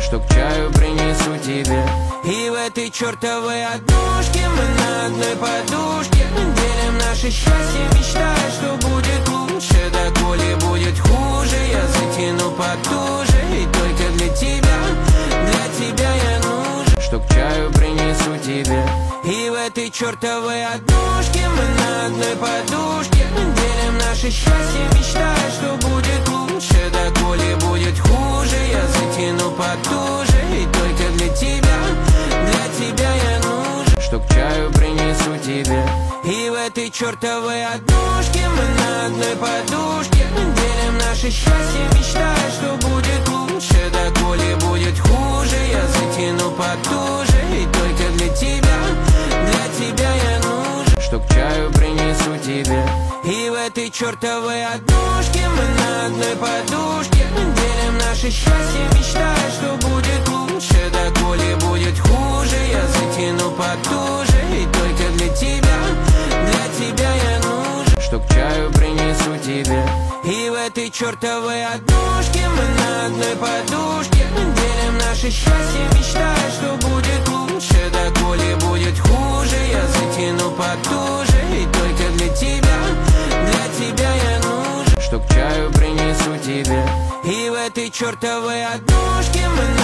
что к чаю принесу тебе. И в этой чертовой однушке мы на одной подушке делим наше счастье, мечтая, что будет лучше. Да коли будет хуже, я затяну потуже. И только для тебя я нужен, что к чаю принесу тебе. И в этой чертовой однушке мы на одной подушке делим наше счастье, мечтая, что будет лучше. Да коли будет хуже, я затяну потуже. И только для тебя я нужен, что к чаю принесу тебе. И в этой чертовой однушке мы на одной подушке делим наше счастье, мечтая, что будет лучше. Да коли будет хуже, я затяну потуже. И только для тебя я нужен, что к чаю принесу тебе. И в этой чертовой однушке мы на одной подушке делим наше счастье, мечтая, что будет лучше. Да коли будет хуже, я затяну потуже. И только для тебя я нужен, что к чаю принесу тебе. И в этой чертовой однушке мы на одной подушке делим наше счастье, мечтая, что будет лучше. Да коли будет хуже, я затяну потуже. И только для тебя я нужен, что к чаю принесу тебе. И в этой чертовой однушке мы